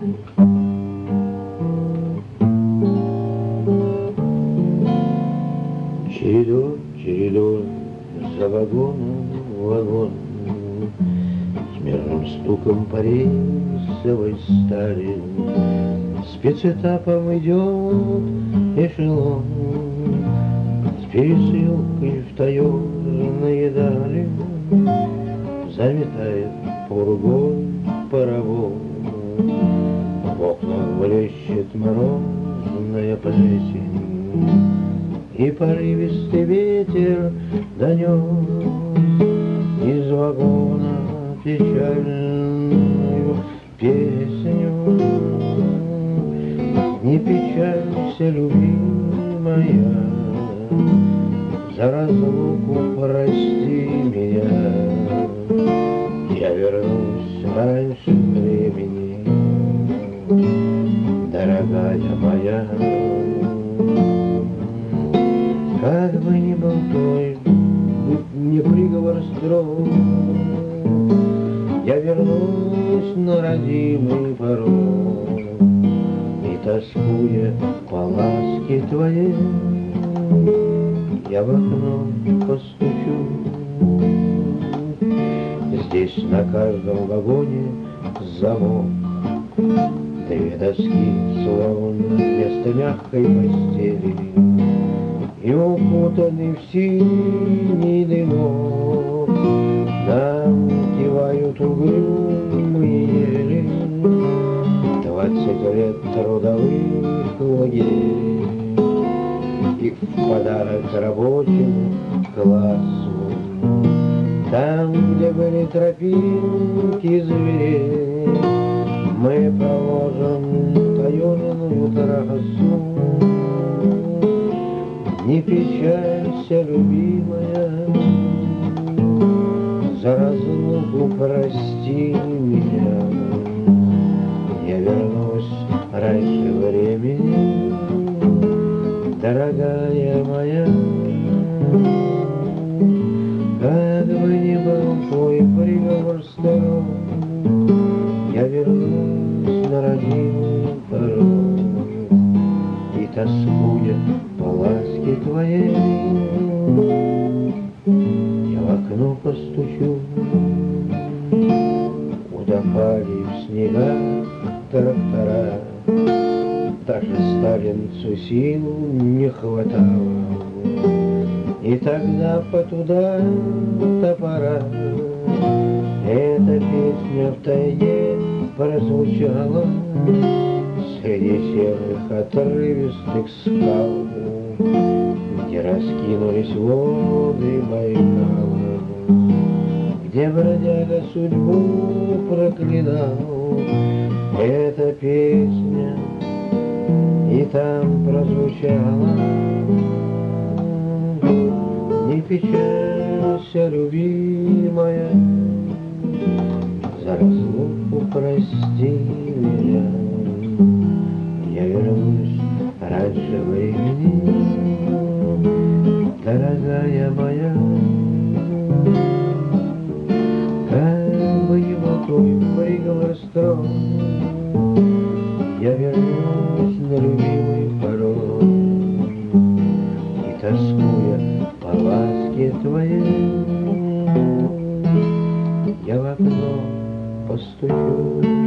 Чередой, чередой, за вагоном вагон, с мерным стуком по рельсовой стали спецэтапом идет эшелон, с пересылкой в таежные дали заметает пургой паровоз. В окнах блещет морозная плесень, и порывистый ветер донес из вагона печальную песню. Не печалься, любимая, за разлуку прости меня. Я вернусь раньше времени, дорогая моя. Как бы ни был твой не приговор строг, я вернусь на родимый порог, и, тоскуя по ласке твоей, я в окно постучу. Здесь на каждом вагоне замок, две доски словно вместо мягкой постели, и укутанный в синий дымок нам кивают угрюмые ели. 20 лет трудовых лагерей, и в подарок рабочему классу, там, где были тропинки зверей, мы проложим таежную трассу. Не печалься, любимая, за разлуку прости меня. Я вернусь раньше времени, дорогая моя. Как бы ни был твой приговор строг, я вернусь на родимый порог, и, тоскуя по ласке твоей, я в окно постучу. Утопали в снегах трактора, даже сталинцу сил не хватало, и тогда под удар топора эта песня в тайге прозвучала среди серых отрывистых скал, где раскинулись воды Байкала, где бродяга судьбу проклинал. Эта песня и там прозвучала. Не печалься, любимая, за разлуку прости меня. Я вернусь раньше времени, дорогая моя. Как бы ни был твой приговор строг, я вернусь на любимый порог, и, тоскуя по ласке твоей, я в окно постучу.